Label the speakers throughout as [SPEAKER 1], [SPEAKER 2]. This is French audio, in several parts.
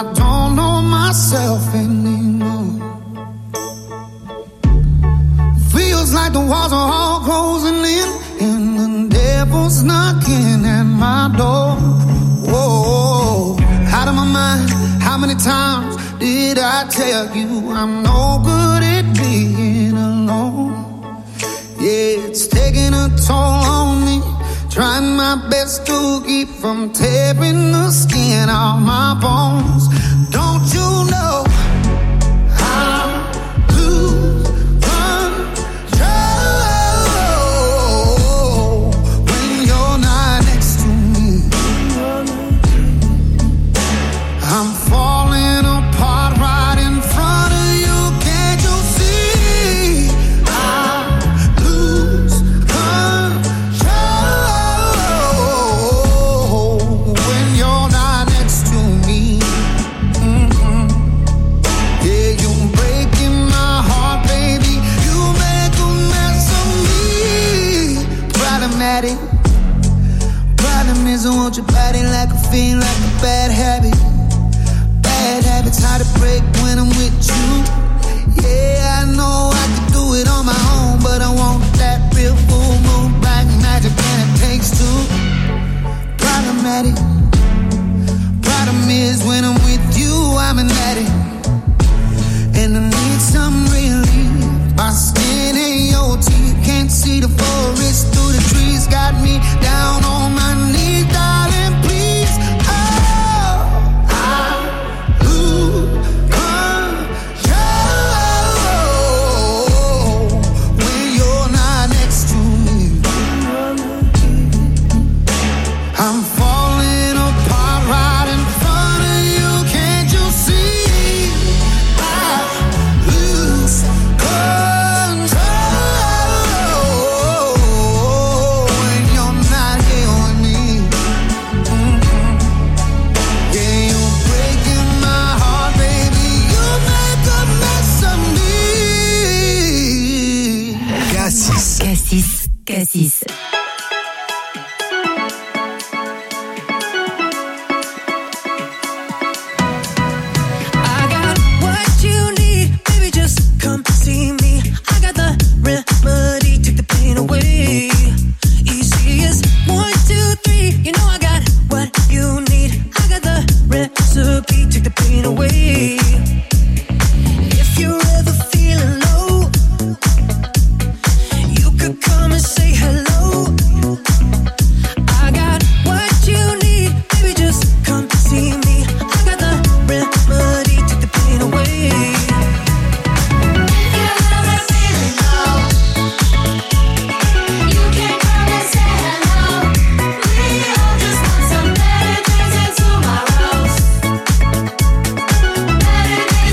[SPEAKER 1] I don't know myself anymore. Feels like the walls are all closing in, and the devil's knocking at my door. Whoa, out of my mind. How many times did I tell you I'm no good at being alone? Yeah, it's taking a toll on me. Trying my best to keep from tearing the skin off my bones. Don't you know I lose control when you're not next to me? I'm falling apart right in front of you. Can't you see? I lose control when you're not next to me. Yeah, you're breaking my heart, baby. You make a mess of me. Problematic. Problem is I want your body like a fiend, like a bad habit. Bad habits hard to break when I'm with you. Yeah, I know I can do it on my own, but I want that real full moon black magic, and it takes two. Problematic. Problem is when I'm with you, I'm an addict, and I need some relief. My skin and your teeth can't see the forest through the trees. Got me down on my knees, darling, please. Oh, I lose control when you're not next to me. I'm falling apart right in front of you. Can't you see? I lose control when you're not here with me. Yeah, you're breaking my heart, baby. You make a mess of me.
[SPEAKER 2] Cassis.
[SPEAKER 3] I got what you need, baby, just come see me. I got the remedy, take the pain away. Easy as 1, 2, 3, you know I got what you need. I got the recipe, take the pain away. If you're ever feeling low, you could come and say hello. I got what you need, baby, just come see me. I got the remedy, take the pain away.
[SPEAKER 4] You're ever feeling low, you can come and say hello. We all just want some better days and tomorrows. Better days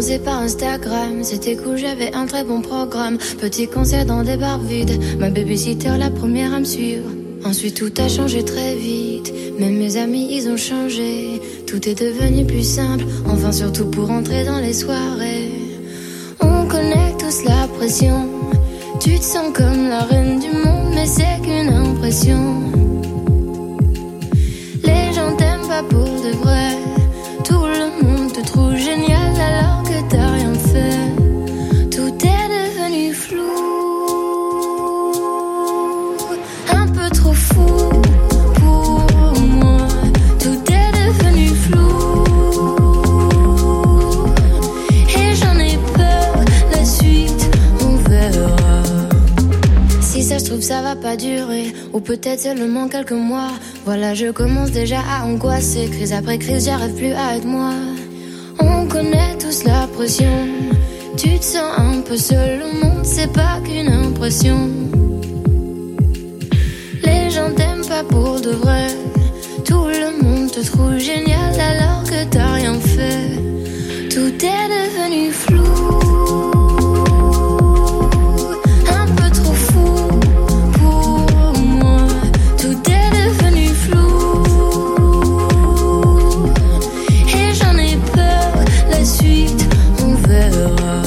[SPEAKER 2] commencé par Instagram, c'était cool, j'avais un très bon programme. Petit concert dans des bars vides, ma babysitter la première à me suivre. Ensuite tout a changé très vite, même mes amis ils ont changé. Tout est devenu plus simple, enfin surtout pour entrer dans les soirées. On connaît tous la pression, tu te sens comme la reine du monde, mais c'est qu'une impression. Les gens t'aiment pas pour de vrai, tout le monde te trouve génial alors que t'as rien fait. Tout est devenu flou, un peu trop fou pour moi. Tout est devenu flou et j'en ai peur, la suite on verra. Si ça se trouve ça va pas durer, ou peut-être seulement quelques mois. Voilà, je commence déjà à angoisser. Crise après crise, j'arrive plus à être moi. On connaît tous la pression, tu te sens un peu seul, le monde c'est pas qu'une impression. Les gens t'aiment pas pour de vrai, tout le monde te trouve génial alors que t'as rien fait. Tout est devenu flou, un peu trop fou pour moi. Tout est devenu flou et j'en ai peur, la suite on verra.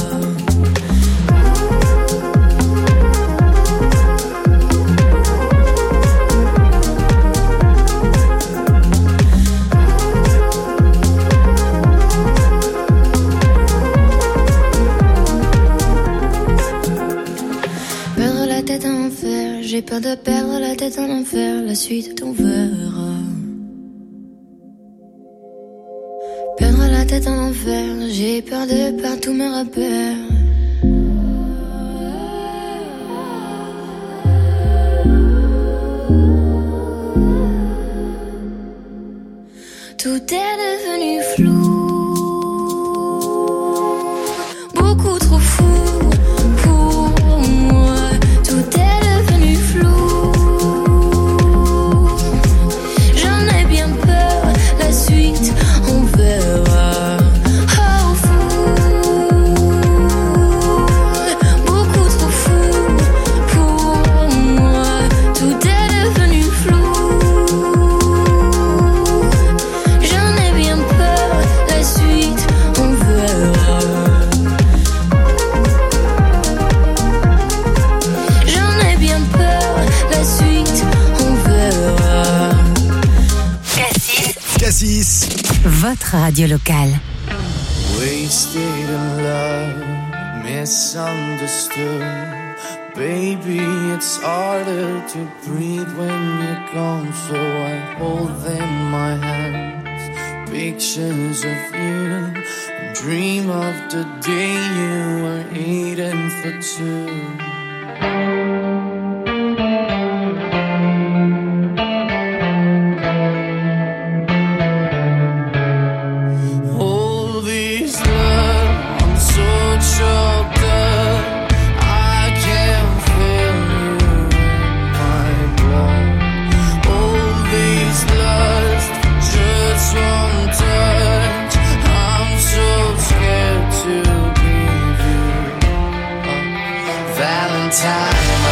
[SPEAKER 2] Perdre la tête en enfer, j'ai peur de perdre la tête en enfer, la suite on verra. Perdre la tête en enfer, j'ai peur de perdre tous mes repères. Tout est devenu flou, beaucoup trop fou pour moi. Tout est devenu flou, j'en ai bien peur, la suite on verra. Oh fou, beaucoup trop fou pour moi. Tout est devenu flou, j'en ai bien peur, la suite on verra. J'en ai bien peur, la suite on verra.
[SPEAKER 5] Cassis,
[SPEAKER 6] Votre radio locale.
[SPEAKER 1] Wasted in love, misunderstood. Baby, it's harder to breathe when you're gone, so I hold in my hands pictures of you and dream of the day you were eating for two. All these love, I'm so choked up, I can feel you in my blood. All these lust, just one touch, I'm so scared to give you a Valentine.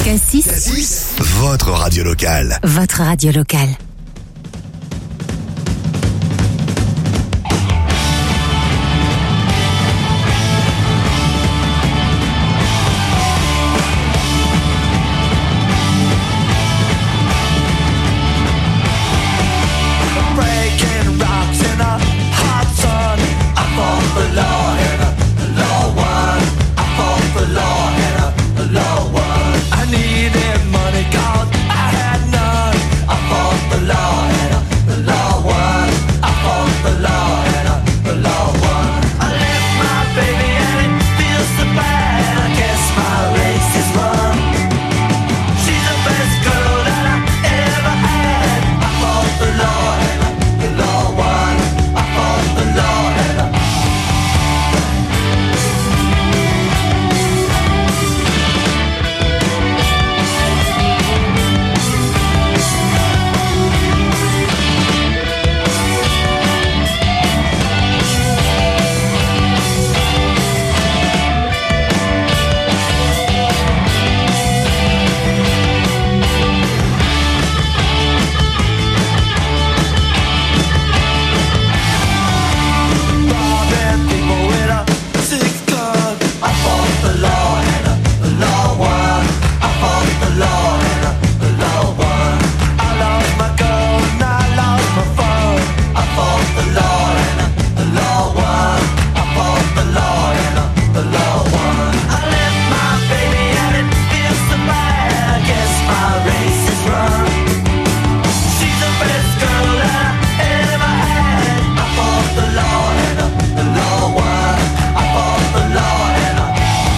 [SPEAKER 6] Cassis,
[SPEAKER 5] votre radio locale.
[SPEAKER 6] votre radio locale.
[SPEAKER 7] Breaking rocks in a hot sun. I fought the law in a law one. I fought the law in a law one. I needed money, 'cause I had none. I fought the law in a law one. I fought the law in a law one. I left my baby and it feels so bad. I guess my race is run. She's the best girl that I ever had. I fought the law in a law one. I fought the law in a robbing people with a six gun. I fought the law in a law one. I fought the law in a law one. I lost my girl and I lost my phone. I fought the law in a law one. I fought the law in a law one. I left my baby and it feels so bad. I guess my race is run. She's the best girl that I ever had. I fought the law in a law one. I fought the law in a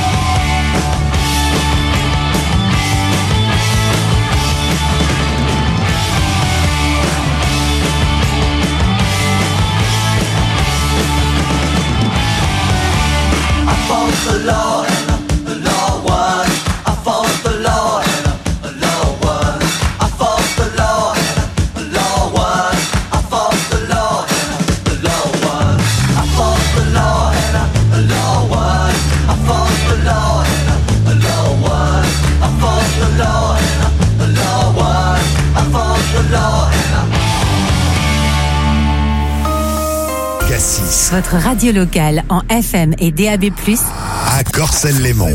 [SPEAKER 7] I fought the law in a law one. I fought the law in a law one. I fought the law in a law one. I fought the law in a law one. I fought the law in a law one. I fought the law in a law one. I fought the law in a law one. I fought the law in a
[SPEAKER 5] Cassis,
[SPEAKER 6] Votre radio locale en FM et DAB+,
[SPEAKER 5] à Corcelles-Lémont.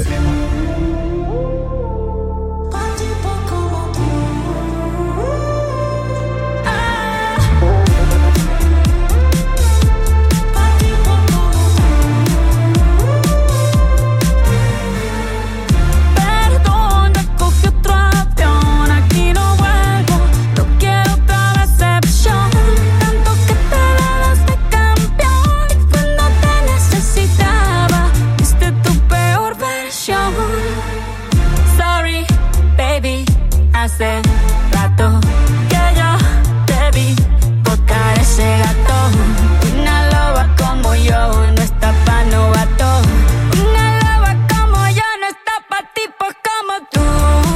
[SPEAKER 8] Perdón, ya cogí otro avión, aquí no vuelvo, no quiero otra decepción. Tanto que te dabas de campeón y cuando te necesitaba, viste tu peor versión. Sorry, baby, hace rato que yo debí botar ese gato. Una loba como yo no está pa' novato. Una loba como yo no está pa' tipos como tú.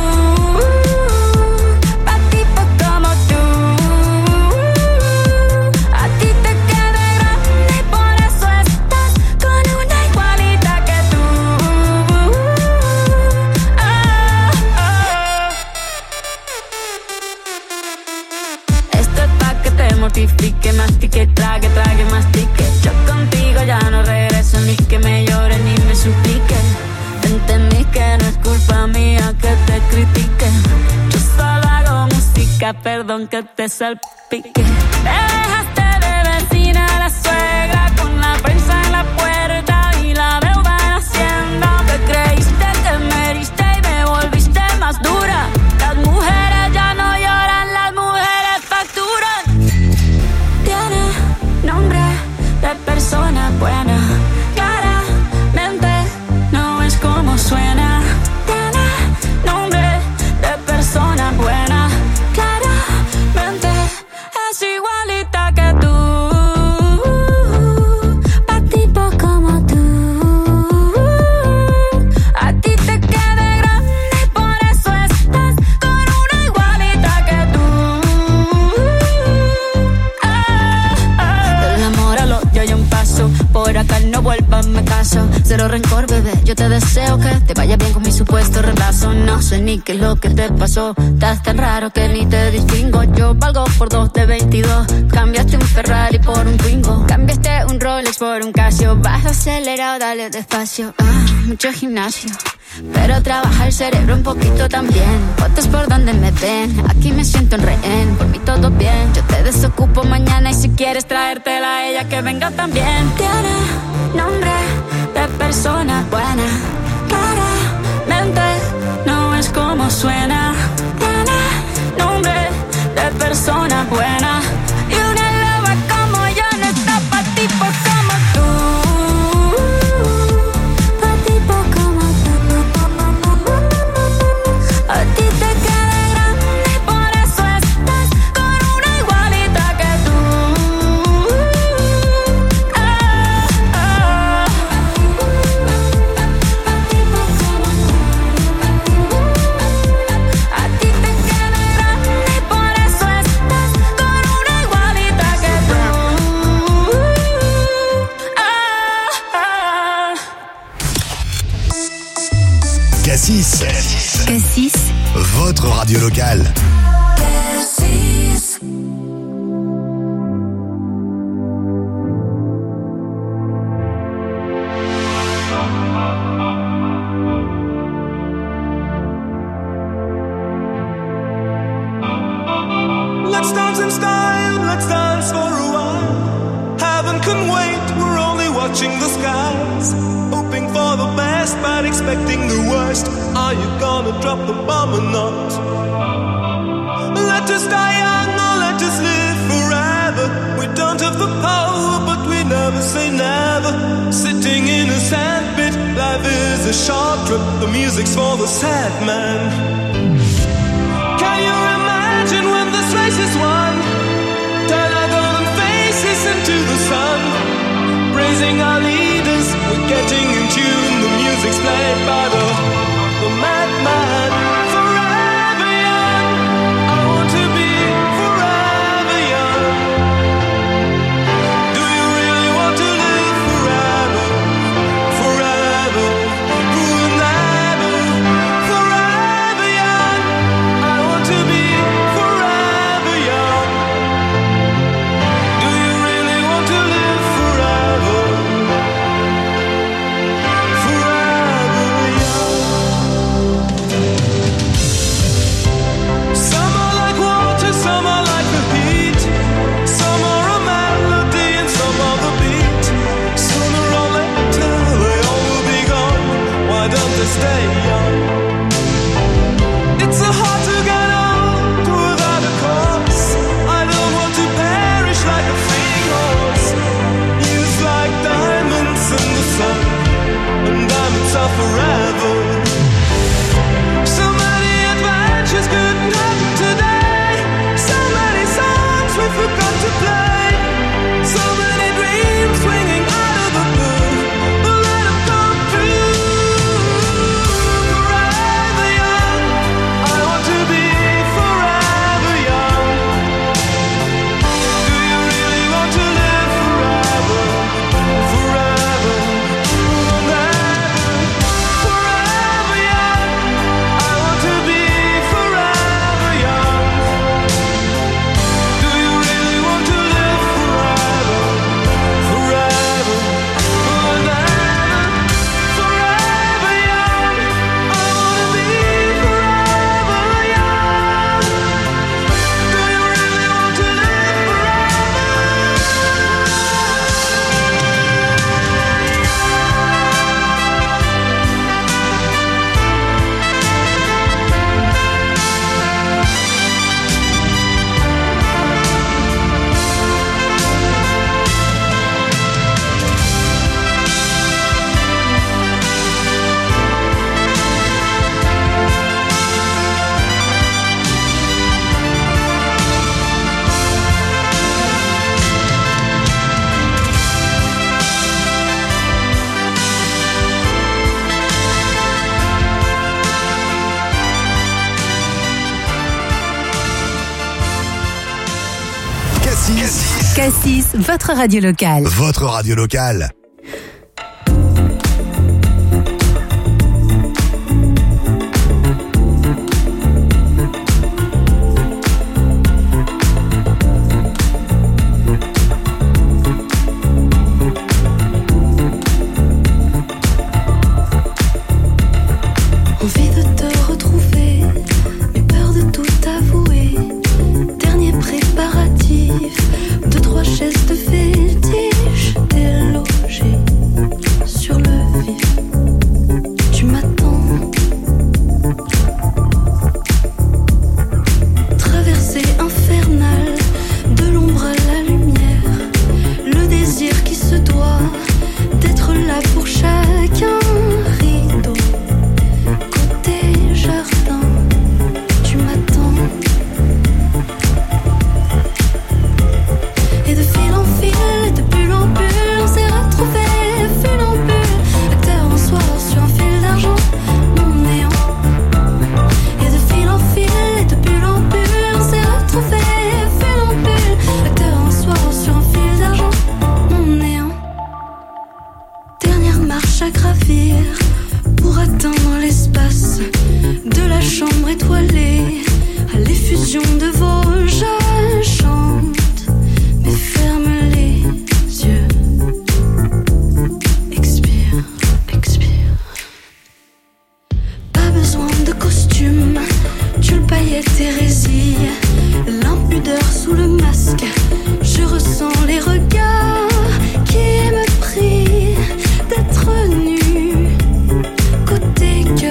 [SPEAKER 8] Pa' tipos como tú. A ti te queda grande y por eso estás con una igualita que tú. Esto es pa' que te mortifique, mastique, trague, trague, mastique. Yo contigo ya no regreso, ni que me llores ni me supliques. Entendí que no es culpa mía que te critique. Yo solo hago música, perdón que te salpique. Te dejaste de vecina a la suegra con la prensa en la puerta y la deuda en Hacienda. Te creíste que me heriste y me volviste más dura. Las mujeres ya no lloran, las mujeres facturan. Tiene nombre de persona buena. Claramente no es como suena. Tiene nombre de persona buena. Claramente es igualita que tú. hazme caso. Cero rencor, bebé, yo te deseo que te vaya bien con mi supuesto reemplazo. No sé ni qué es lo que te pasó, estás tan raro que ni te distingo. Yo valgo por 2 de 22, cambiaste un Ferrari por un Twingo, cambiaste un Rolex por un Casio. Vas acelerado, dale despacio. Mucho gimnasio, pero trabaja el cerebro un poquito también. Fotos por donde me ven, aquí me siento en rehén. Por mí todo bien, yo te desocupo mañana. Y si quieres traértela a ella, que venga también. Tiene nombre de persona buena, claramente no es como suena. Tiene nombre de persona buena, y una loba como yo no está pa' tipos como tú. A ti te queda grande, por eso estás con una igualita que tú. A ti te queda grande, por eso estás con una igualita que tú.
[SPEAKER 5] Cassis.
[SPEAKER 6] Cassis,
[SPEAKER 5] Votre radio locale.
[SPEAKER 7] Let's dance in style, let's dance for a while. Heaven can wait, we're only watching the skies. Hoping for the best, but expecting the worst. Are you gonna drop the bomb or not? Let us die young or let us live forever. We don't have the power, but we never say never. Sitting in a sandpit, life is a short trip. The music's for the sad man. Can you imagine when this race is won? Turn our golden faces into the sun. Praising our leaders, we're getting in tune. The music's played by the madman. Forever young, I want to be forever young. Do you really want to live forever? Forever, forever, forever young. I want to be forever young. Do you really want to live forever? Forever young. Some are like water, some are like the heat. Some are a melody and some are the beat. Sooner or later they all will be gone. Why don't they stay young? It's so hard to get old without a cause. I don't want to perish like a fleeing horse. Used like diamonds in the sun, and diamonds are forever. So many adventures couldn't happen today. So many songs we forgot to play. So many dreams swinging out of the blue. But let them come true. Forever young, I want to be forever young. Do you really want to live forever? Forever, forever, forever young. I want to be forever young. Do you really want to live forever? Forever, forever, forever young. I want to be forever young. Do you really want to live
[SPEAKER 5] Cassis.
[SPEAKER 6] Cassis, votre radio locale.
[SPEAKER 5] Votre radio locale.
[SPEAKER 9] à gravir pour atteindre l'espace de la chambre étoilée. À l'effusion de vos jeux, chante, mais ferme les yeux. Expire, expire. Pas besoin de costume, tulle, paillettes, hérésie. L'impudeur sous le masque, je ressens les regards qui me prient d'être nu côté cœur.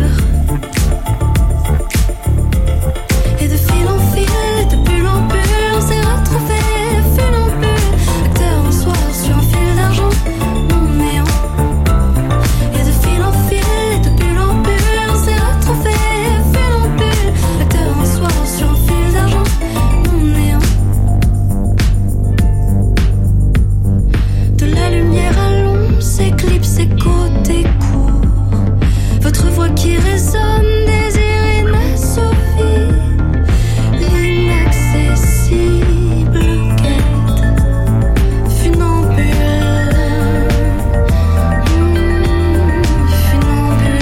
[SPEAKER 9] Et de fil en fil, de bulle en bulle, on s'est retrouvés, fil en bulle, acteur en soir sur un fil d'argent, mon néant. Et de fil en fil, de bulle en bulle, on s'est retrouvés, fil en bulle, acteur en soir sur un fil d'argent, mon néant. De la lumière à l'ombre s'éclipse et côté court. Votre voix qui résonne, désir inassouvi, l'inaccessible quête funambule, funambule.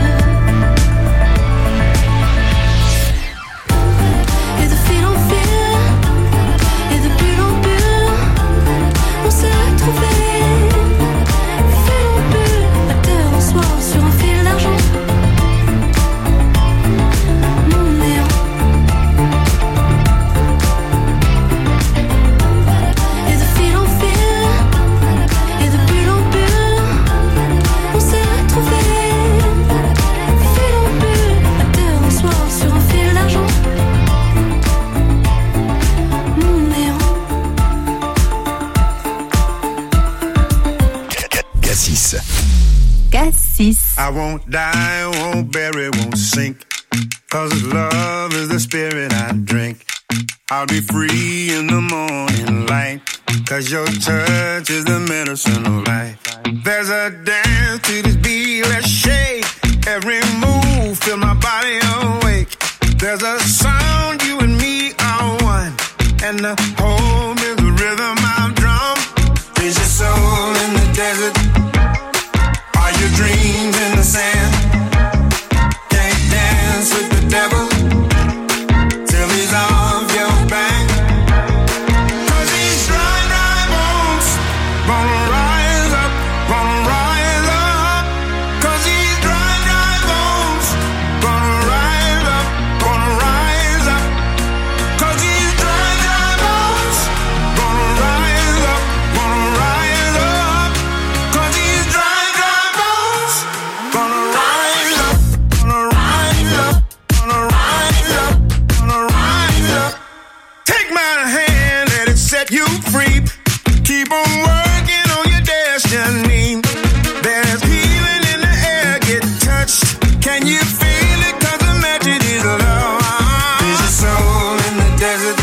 [SPEAKER 9] Et de fil en fil, et de bulle en bulle, on s'est retrouvés, fil en bulle, acteur en soir sur un fil d'argent, mon néant. Et de fil en fil, et de bulle en bulle, on s'est retrouvés, fil en bulle, acteur en soir sur un fil d'argent, mon néant.
[SPEAKER 5] Cassis.
[SPEAKER 6] Cassis.
[SPEAKER 10] I won't die, won't bury, won't sink. 'Cause love is the spirit I drink. I'll be free in the morning light. 'Cause your touch is the medicine of life. There's a dance to this beat, let's shake. Every move, feel my body awake. There's a sound, you and me are one. And the home is the rhythm I've drawn. Is your soul in the desert? Are your dreams in the sand? Can't dance with the devil till he's off your back. 'Cause these dry, dry bones gonna rise up, gonna rise up. 'Cause these dry, dry bones gonna rise up, gonna rise up. 'Cause these dry, dry bones gonna rise up, gonna rise up. 'Cause these dry, dry bones gonna rise up, gonna rise up, gonna rise up, gonna rise up. Take my hand, let it set you free. Keep on working on your destiny. There's healing in the air, get touched. Can you feel it? 'Cause the magic is love. Is your soul in the desert?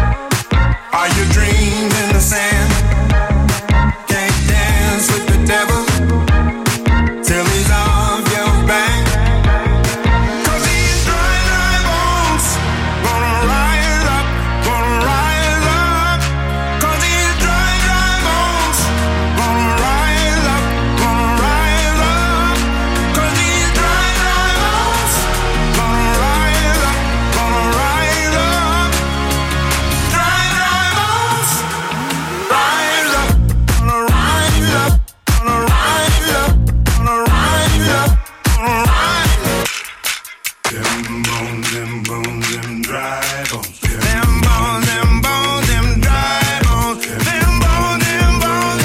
[SPEAKER 10] Are your dreams in the sand? Can't dance with the devil till he's off your back. 'Cause these dry, dry bones gonna rise up, gonna rise up. 'Cause these dry, dry bones gonna rise up, gonna rise up. 'Cause these dry, dry bones gonna rise up, gonna rise up. Dry, dry bones rise up, gonna rise up, gonna rise up, gonna rise up, gonna rise up. Them bones, them bones, them dry bones. Them bones, them bones, them dry bones. Them bones, them bones.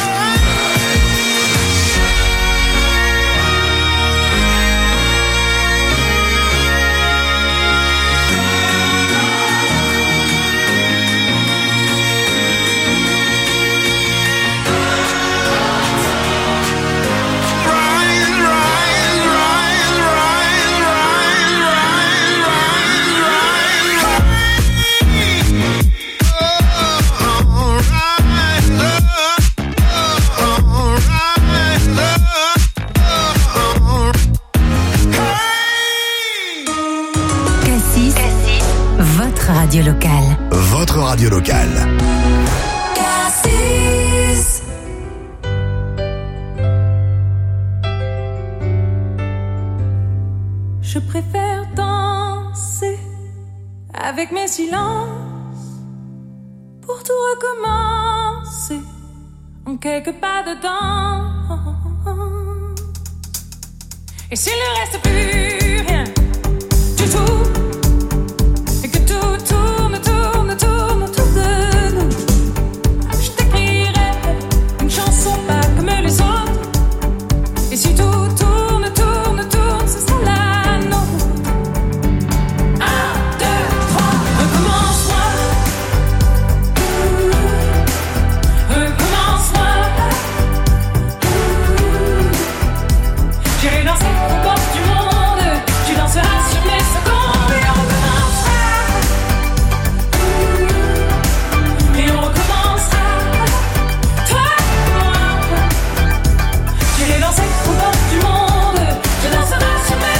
[SPEAKER 10] Rise, rise, rise, rise, rise, rise, rise, rise. Oh, rise up, oh, rise up, oh. Hey!
[SPEAKER 6] Cassis. Votre radio locale.
[SPEAKER 5] Votre radio locale.
[SPEAKER 9] Cassis.
[SPEAKER 11] Je préfère danser avec mes silences pour tout recommencer en quelques pas dedans. Et s'il ne reste plus rien du tout, et que tout tourne, tourne, tourne autour de nous, je t'écrirai une chanson pas comme les autres. Et si tout tourne, tourne, tourne, ce sera la nôtre. 1, 2, 3, recommence-moi. Recommence-moi. J'irai danser au bord du monde. Tu danseras sur mes secondes. Et on recommencera. Et on recommencera. Toi et moi. J'irai danser au bord du monde. Tu danseras sur mes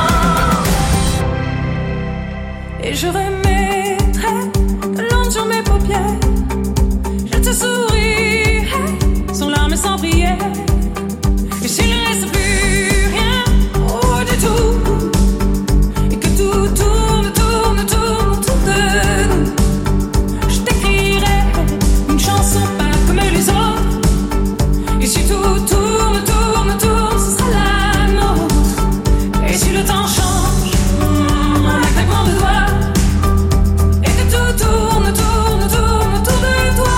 [SPEAKER 11] secondes. Et je remettrai de l'ombre sur mes paupières. Je te sourirai sans larmes et sans prière. Et s'il ne reste plus rien du tout, et que tout tourne, tourne, tourne autour de nous, je t'écrirai une chanson pas comme les autres. Et si tout tourne, tourne, tourne, ce sera la nôtre. Et si le temps change en un claquement de doigts, et que tout tourne, tourne, tourne autour de toi.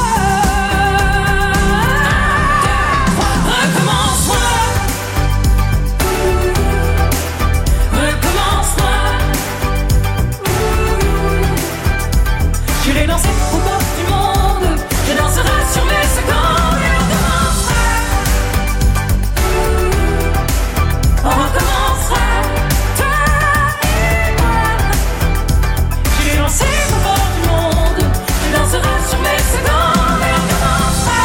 [SPEAKER 11] Recommence-moi. Recommence-moi. J'irai danser au bord du monde. Je danserai sur mes secondes. Et on recommencera. On recommencera. Toi et moi. J'irai danser au bord du monde. Je danserai sur mes secondes. Et on recommencera.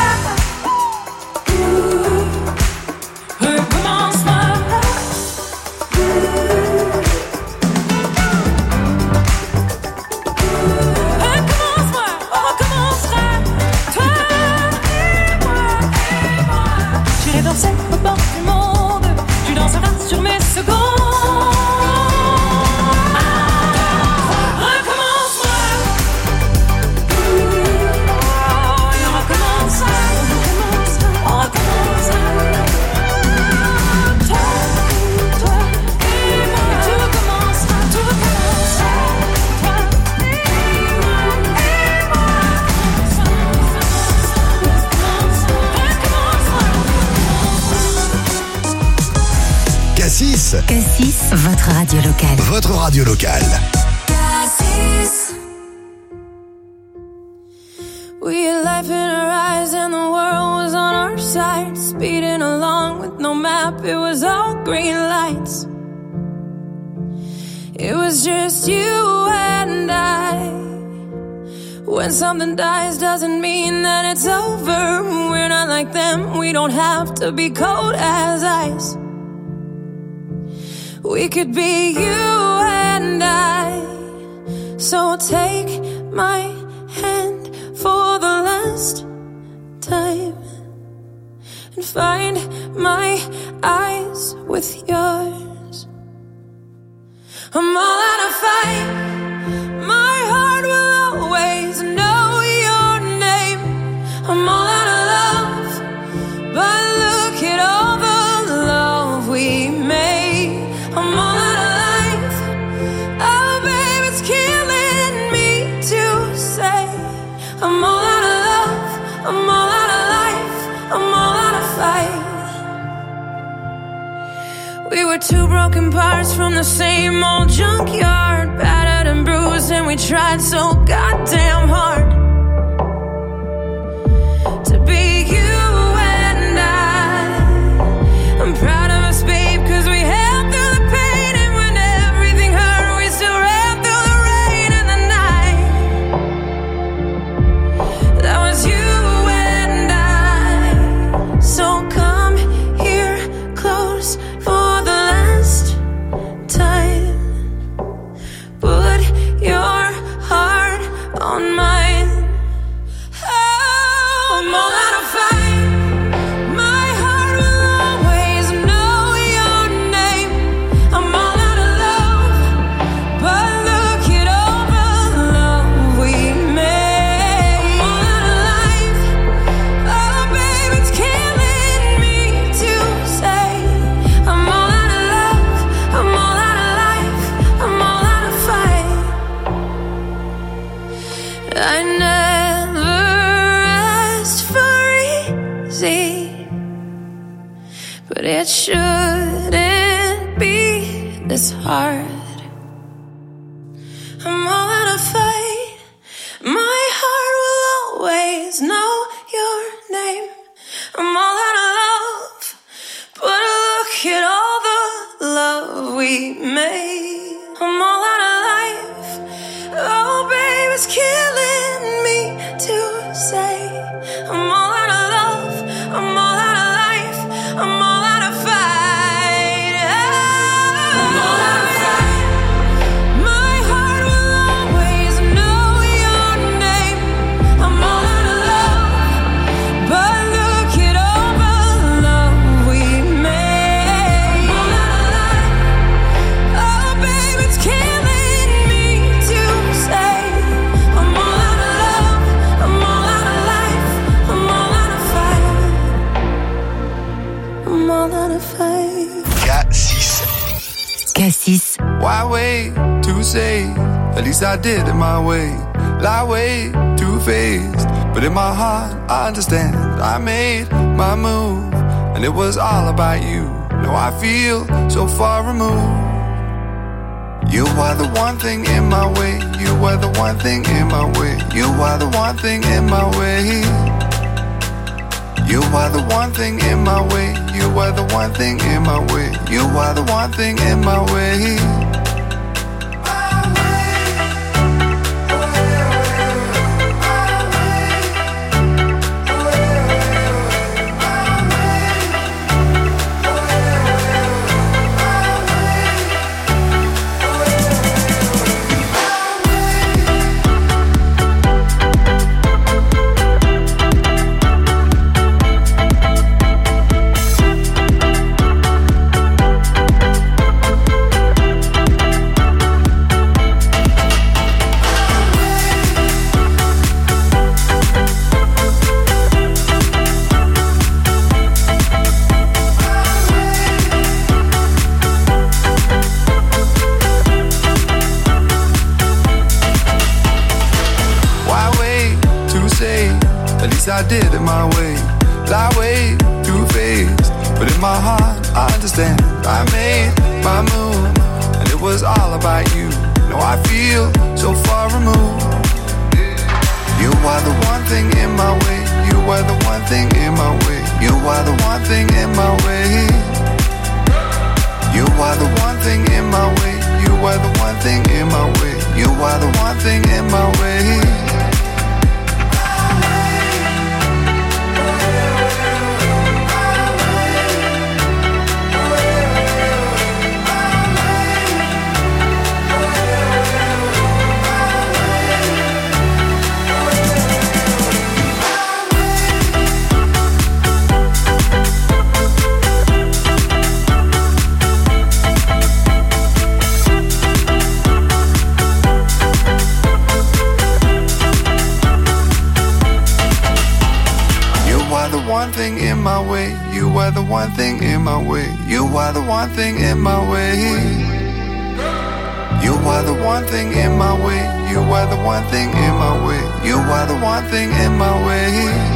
[SPEAKER 11] Recommence-moi. Recommence-moi, on recommencera. Toi et moi. J'irai danser au bord du monde. Tu danseras sur mes secondes. Recommence-moi. Et on recommencera. On recommencera. Toi et moi. Tout recommencera. Tout recommencera. Toi et moi.
[SPEAKER 5] Cassis,
[SPEAKER 6] Cassis, votre radio locale.
[SPEAKER 5] votre radio locale.
[SPEAKER 11] We had life in our eyes and the world was on our side. Speeding along with no map, it was all green lights. It was just you and I. When something dies doesn't mean that it's over. We're not like them, we don't have to be cold as ice. We could be you and I. So take my hand for the last time and find my eyes with yours. I'm all out of fight. My heart will always know your name. I'm all out of love, but look at all the love we made. I'm all out of life. Oh, babe, it's killing me to say. I'm all out of love. I'm all out of life. I'm all out of fight. We were two broken parts from the same old junkyard, battered and bruised, and we tried so goddamn hard to be you and I. I'm proud of us, babe, 'cause we held through the pain, and when everything hurt, we still ran through the rain and the night. That was you and I. So come here close for the last time. Put your heart on mine. this hard. I'm all out of fight. My heart will always know your name. I'm all out of love, but look at all the love we made. I'm all out of life. Oh, babe, it's killing me to say. I'm all out of love. I'm all out of life. I'm all out of fight. I'm all out of fight. My heart will always know your name. I'm all out of love, but look at all the love we made. I'm all out of life. Oh, babe, it's killing me to say. I'm all out of love. I'm all out of life. I'm all out of fight. I'm all out of fight.
[SPEAKER 5] K6.
[SPEAKER 6] K6.
[SPEAKER 12] Why wait to say? At least I did it my way. Lie way too faced, but in my heart I understand. I made my move, and it was all about you. Now I feel so far removed. You are the one thing in my way. You are the one thing in my way. You are the one thing in my way. You are the one thing in my way. You are the one thing in my way. You are the one thing in my way. I did it my way. Lie way too faced, but in my heart I understand. I made my move, and it was all about you. Now I feel so far removed. You are the one thing in my way. You are the one thing in my way. You are the one thing in my way. You are the one thing in my way. You are the one thing in my way. You are the one thing in my way. One thing in my way. You are the one thing in my way. You are the one thing in my way. You are the one thing in my way. You are the one thing in my way. You are the one thing in my way.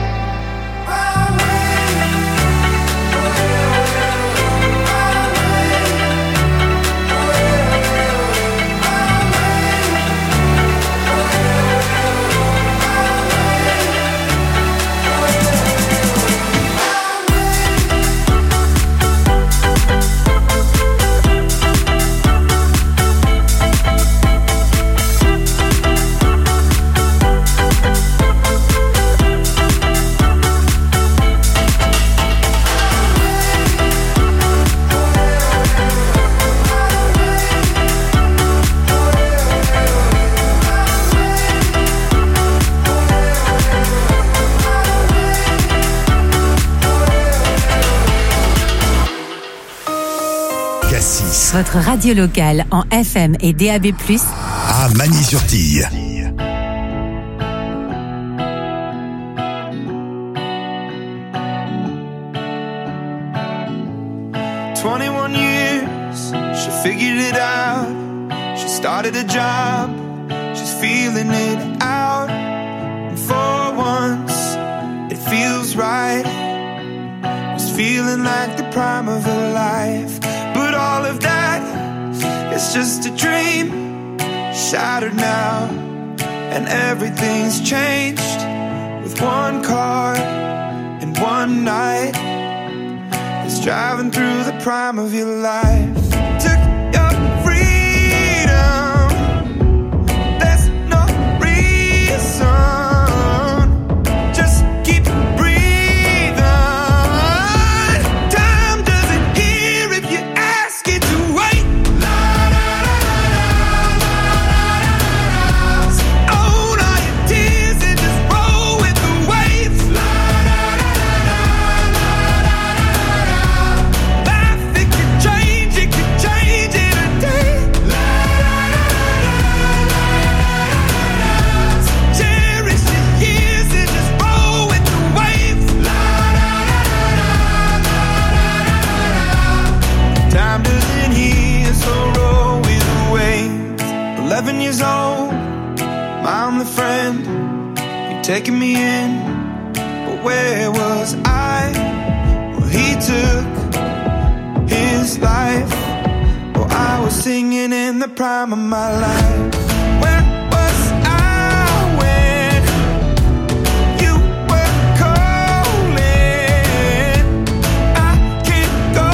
[SPEAKER 6] Votre radio locale en FM et DAB+,
[SPEAKER 5] à Magny-sur-Tille.
[SPEAKER 13] She figured it out. She started a job. She's feeling it out. And for once, it feels right. It's feeling like the prime of her life. But all of that it's just a dream, shattered now, and everything's changed with one car and one night. It's driving through the prime of your life. Took your freedom, there's no reason, just keep breathing. Time doesn't hear if you ask it to wait. Own all your tears and just roll with the waves. Life, it could change in a day. Cherish the years and just roll with the waves. Time doesn't heal, so roll with the waves. 11 years old, I'm the friend. You're taking me in, but where was I? Well, he took his life. Well, I was singing in the prime of my life. Where was I when you were calling? I can't go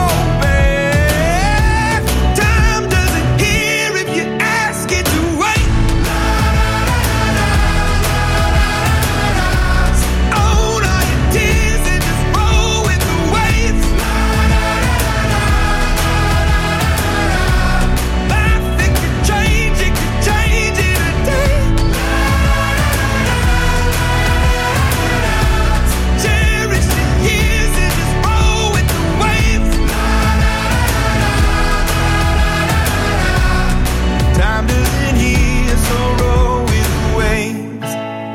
[SPEAKER 13] back. Time doesn't hear if you ask it to wait. Own all your tears and just roll with the waves. Life, it could change in a day. Cherish the years and just roll with the waves. Time doesn't heal, so roll with the waves.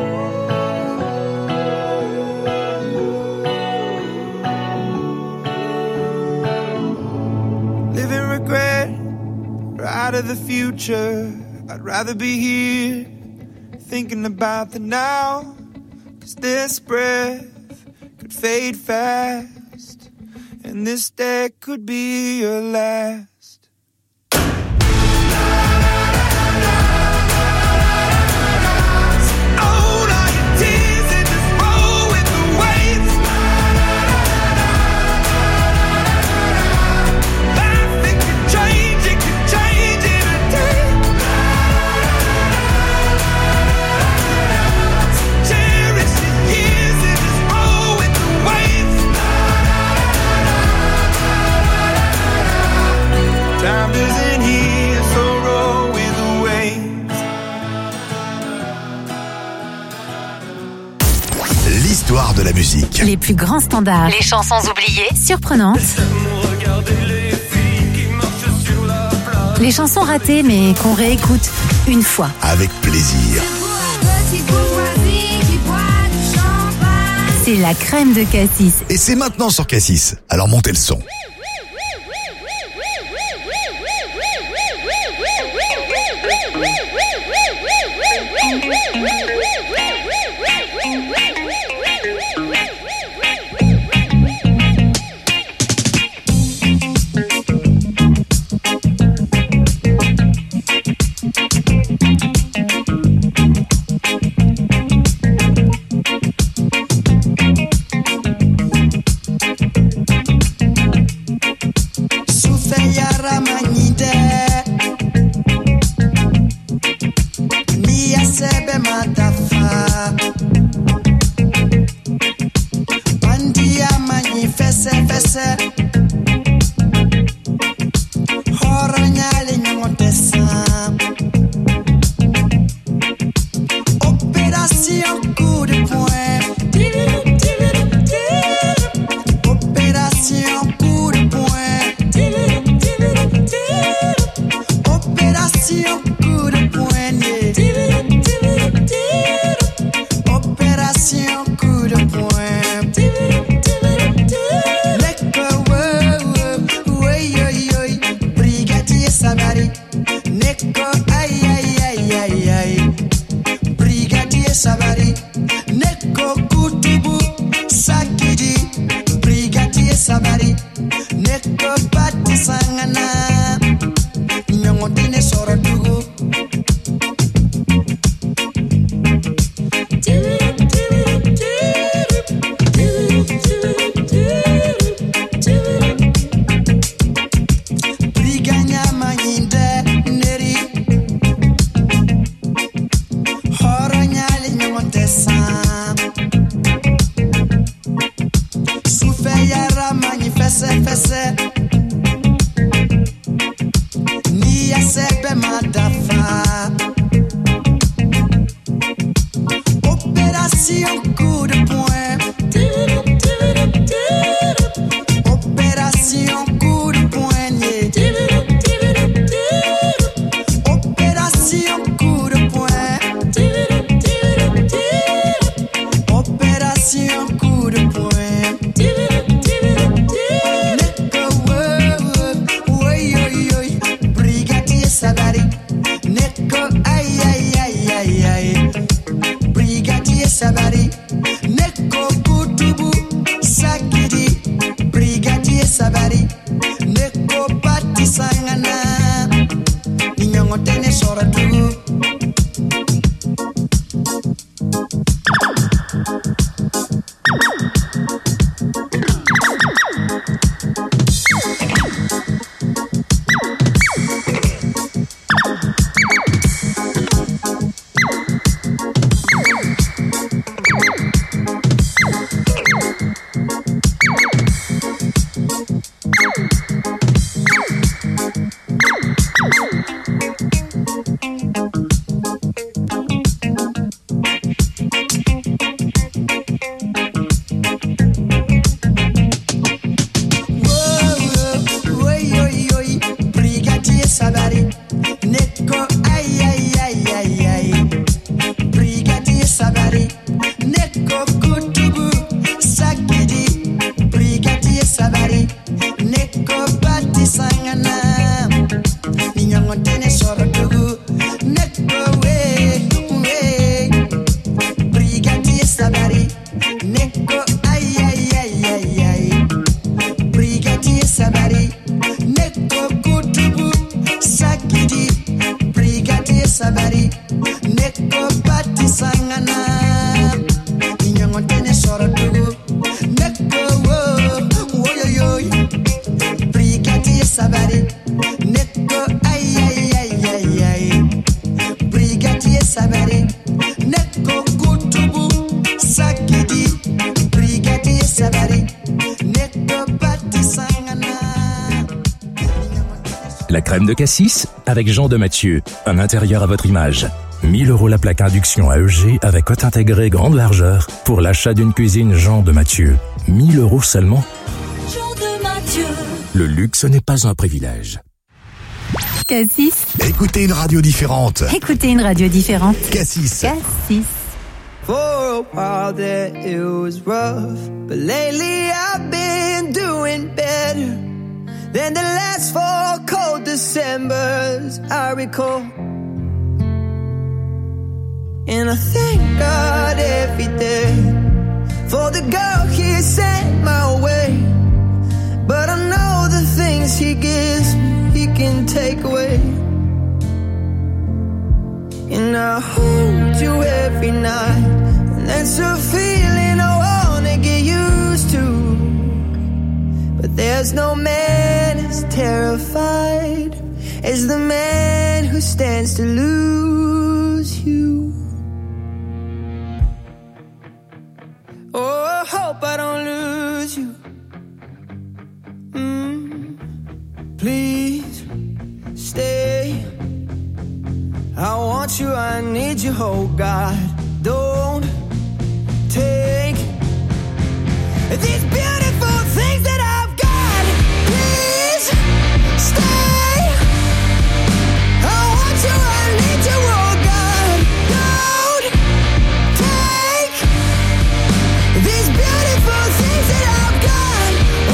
[SPEAKER 13] Living regret, right of the future. I'd rather be here, thinking about the now. 'Cause this breath could fade fast, and this day could be your last. Own all your tears and just roll with the waves. Life, it could change in a day. Cherish the years and just roll with the waves. Time doesn't heal, so roll with the waves.
[SPEAKER 5] L'histoire de la musique.
[SPEAKER 6] Les plus grands standards, les chansons oubliées, surprenantes, les chansons ratées mais qu'on réécoute une fois.
[SPEAKER 5] Avec plaisir.
[SPEAKER 6] C'est la crème de Cassis.
[SPEAKER 5] Et c'est maintenant sur Cassis. Alors montez le son.
[SPEAKER 1] Madafa. Opération coup de poing. Opération coup de poignet. Opération coup de poing. Opération coup de poing. Sabari, Neko, ay, ay, ay, ay, ay. Brigadier Sabari, Neko, Kutubu, Sakidi. Brigadier Sabari, Neko, Pati Sangana. Ninyongo tene soratu.
[SPEAKER 14] La crème de cassis avec Jean de Mathieu. Un intérieur à votre image. 1 000 € la plaque induction à EG avec hôte intégré grande largeur pour l'achat d'une cuisine Jean de Mathieu. 1 000 € seulement.
[SPEAKER 3] Jean de Mathieu.
[SPEAKER 14] Le luxe n'est pas un privilège.
[SPEAKER 6] Cassis.
[SPEAKER 5] Écoutez une radio différente.
[SPEAKER 6] Écoutez une radio différente.
[SPEAKER 5] Cassis.
[SPEAKER 6] Cassis.
[SPEAKER 15] For a while there it was rough, but lately I've been doing better than the last 4 cold Decembers I recall. And I thank God every day for the girl He sent my way. But I know the things He gives me, He can take away. And I hold you every night, and that's a feeling I wanna get used to. But there's no man as terrified as the man who stands to lose you. Oh, I hope I don't lose you. Please stay. I want you, I need you, oh God. Don't take these beautiful things that I've got. Please stay. I want you, I need you, oh God. Don't take these beautiful things that I've got.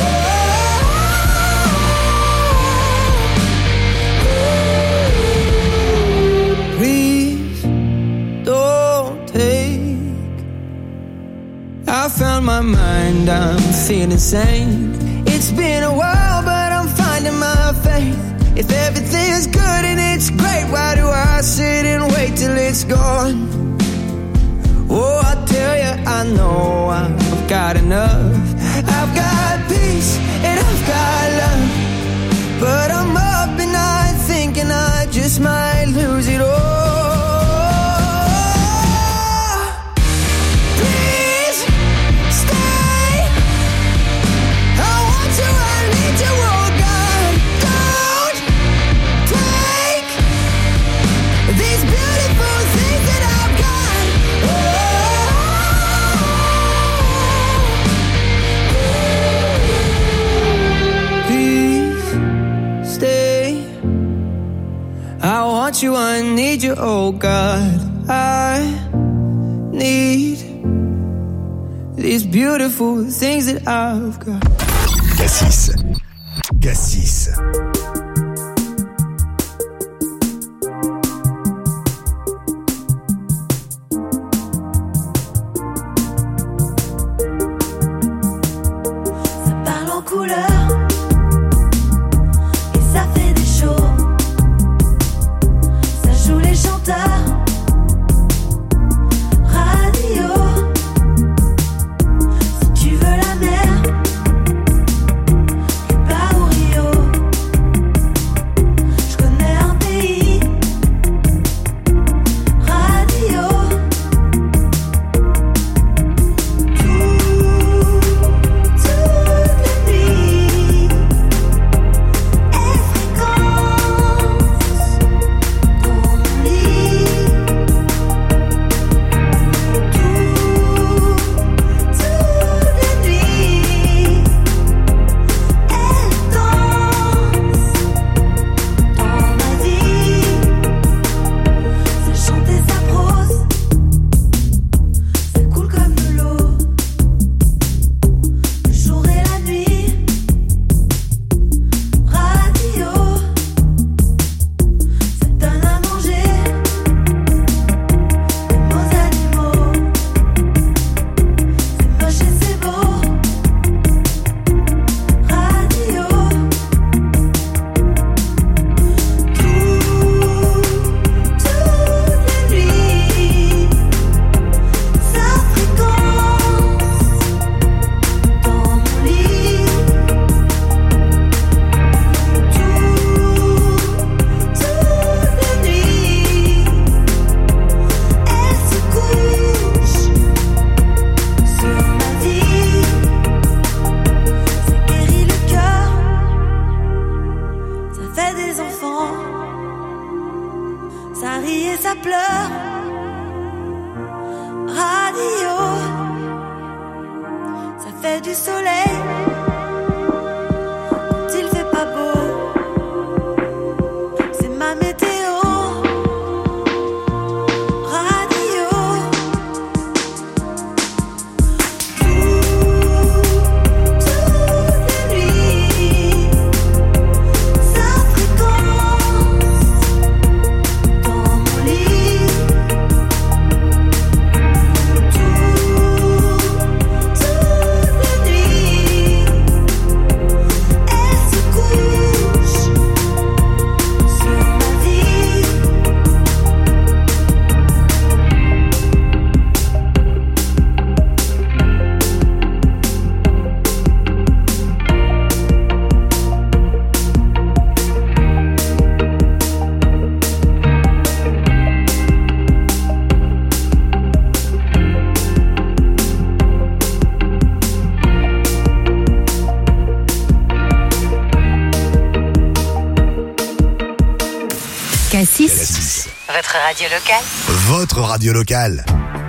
[SPEAKER 15] Please don't take. I found my mind, I'm feeling sane. It's been a while, but I'm finding my faith. If everything's good and it's great, why do I sit and wait till it's gone? Oh, I tell you, I know I've got enough. I've got peace and I've got love, but I'm up at night thinking I just might lose it all. Please stay. I want you, I need you, oh God. Don't take want you, I need you, oh God. I need these beautiful things that I've got.
[SPEAKER 5] Cassis. Cassis.
[SPEAKER 9] Ça parle en couleur et ça fait des shows. Ça joue les chanteurs. Radio. Si tu veux la mer, Cuba ou Rio. Je connais un pays. Radio. Toute la nuit. Et fréquence dans mon lit. Toute la nuit. Elle danse dans ma vie. Ça chante et ça prose. Ça coule comme de l'eau. Le jour et la nuit. Radio. Ça donne à manger. Nos animaux. C'est moche et c'est beau. Radio. Toute la nuit. Sa fréquence dans mon lit. Toute la nuit. Elle se couche sur ma vie. Ça guérit le cœur. Ça fait des enfants. Ça rit et ça pleure. Radio. Ça fait du soleil. Quand il fait pas beau. C'est ma météo. Radio. Toute la nuit. Sa fréquence dans mon lit. Toute la nuit. Elle se couche sur ma vie.
[SPEAKER 6] Cassis.
[SPEAKER 16] Votre radio locale.
[SPEAKER 5] Votre radio locale.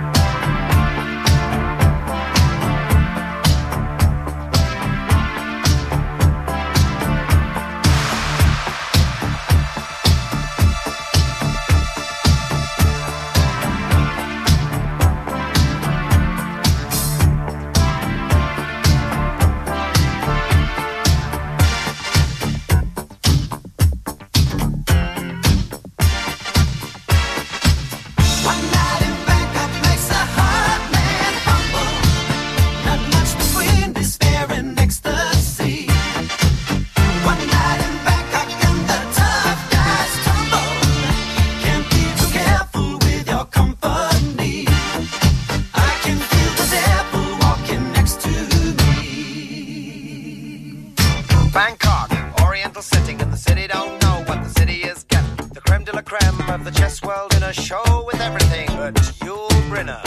[SPEAKER 7] One night in Bangkok makes a heart man humble. Not much between despair and ecstasy. One night in Bangkok and the tough guys tumble. Can't be too careful with your company. I can feel the devil walking next to me.
[SPEAKER 17] Bangkok, oriental setting, and the city don't know what the city is getting. The creme de la creme of the chess world in a show with everything but Yul Brynner.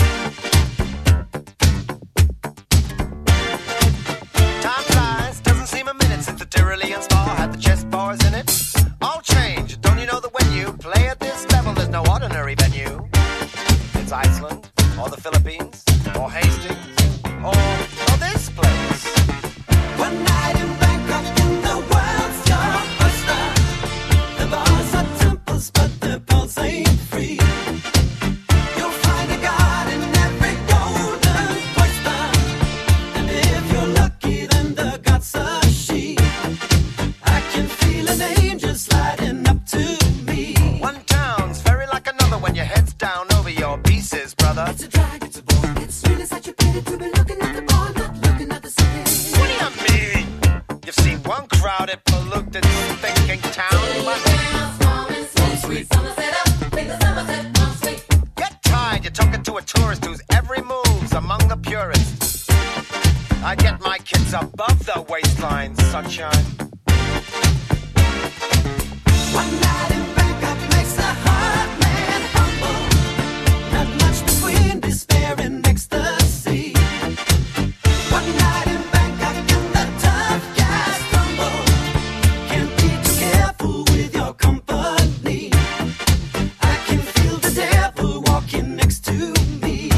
[SPEAKER 17] Time flies, doesn't seem a minute since the Tyrolean Spa had the chess bars in it. All change, don't you know that when you play at this level, there's no ordinary venue? It's Iceland, or the Philippines, or Hastings, or this place.
[SPEAKER 7] One night in Bangkok and the world's your oyster. The bars are temples, but the
[SPEAKER 1] angel sliding up to me.
[SPEAKER 17] One town's very like another when your head's down over your pieces, brother.
[SPEAKER 1] It's a drag, it's a bore. It's really such a pity to be looking at the bar, not looking at the city.
[SPEAKER 17] What do you mean? You've seen one crowded, polluted, thinking town. Get tired, you're talking to a tourist whose every move's among the purists. I get my kids above the waistline, sunshine.
[SPEAKER 1] One night in Bangkok makes a hard man humble. Not much between despair and ecstasy. One night in Bangkok and the tough guys tumble. Can't be too careful with your company. I can feel the devil walking next to me.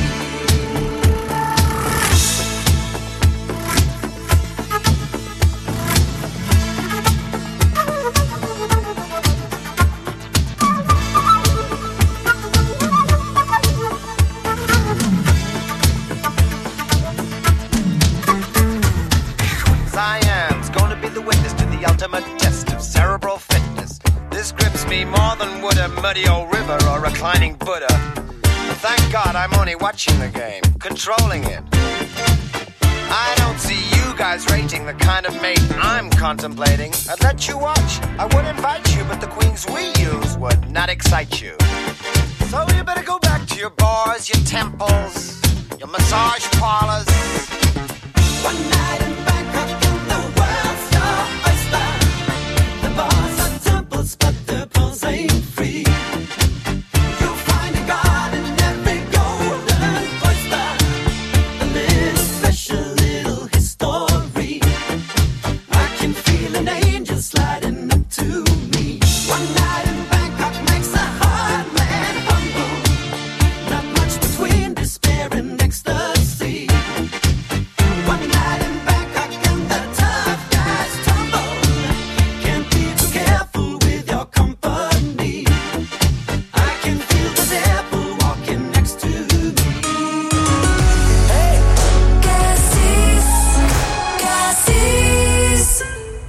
[SPEAKER 17] Siam's gonna be the witness to the ultimate test of cerebral fitness. This grips me more than would a muddy old river or reclining Buddha. But thank God I'm only watching the game, controlling it. I don't see you guys rating the kind of mate I'm contemplating. I'd let you watch, I would invite you, but the queens we use would not excite you. So you better go back to your bars, your temples, your massage parlors.
[SPEAKER 1] One night in Bangkok and the world's your oyster. The bars are temples, but the pearls ain't free. You'll find a god in every golden oyster. A little special little history. I can feel an angel sliding up to me. One night in Bangkok makes a hard man humble. Not much between despair and ecstasy. One night in Bangkok and the tough guys tumble. Can't be too careful with your company. I can feel the devil walking next to me.
[SPEAKER 9] Cassis, Cassis.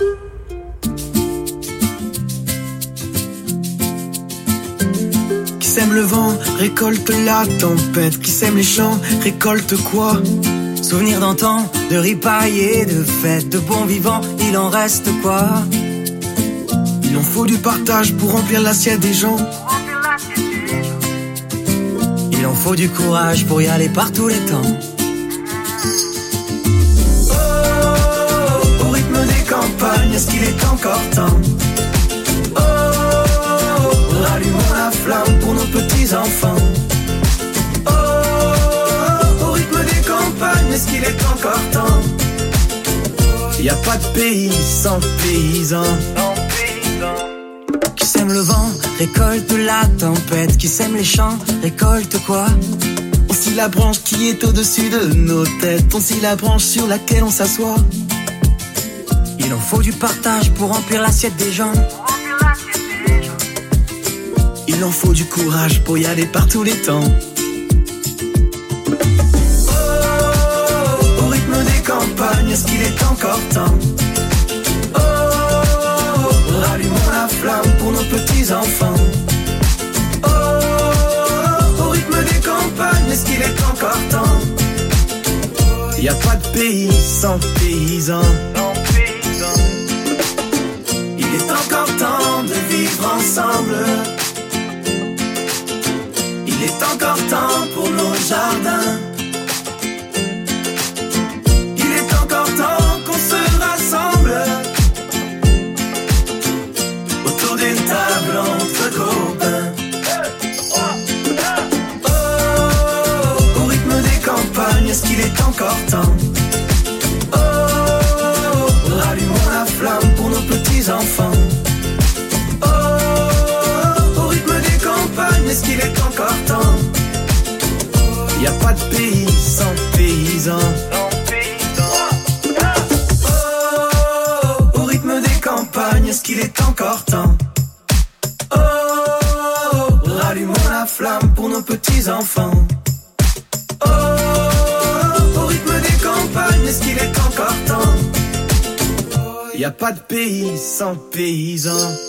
[SPEAKER 15] Qui sème le vent, récolte la tempête. Qui sème les champs, récolte quoi? Souvenir d'antan, de ripailles et de fêtes, de bons vivants, il en reste quoi? Il en faut du partage pour remplir l'assiette des gens. Il en faut du courage pour y aller par tous les temps. Oh, au rythme des campagnes, est-ce qu'il est encore temps? Oh, rallumons la flamme pour nos petits-enfants. Oh, au rythme des campagnes, est-ce qu'il est encore temps? Y a pas de pays sans paysans. Qui sème le vent, récolte la tempête. Qui sème les champs, récolte quoi? On scie la branche qui est au-dessus de nos têtes. On scie la branche sur laquelle on s'assoit. Il en faut du partage pour remplir l'assiette des gens. Il en faut du courage pour y aller par tous les temps. Oh, au rythme des campagnes, est-ce qu'il est encore temps? Oh, rallumons la flamme pour nos petits-enfants. Oh, au rythme des campagnes, est-ce qu'il est encore temps? Y a pas de pays sans paysans. Il est encore temps de vivre ensemble. Il est encore temps pour nos jardins. Il est encore temps qu'on se rassemble autour d'une table entre copains. Oh, au rythme des campagnes, est-ce qu'il est encore temps? Oh, rallumons la flamme pour nos petits-enfants. Oh, au rythme des campagnes, est-ce qu'il est encore temps? Y a pas de pays sans paysans. Oh, au rythme des campagnes, est-ce qu'il est encore temps? Oh, rallumons la flamme pour nos petits-enfants. Oh, au rythme des campagnes, est-ce qu'il est encore temps? Y a pas de pays sans paysans.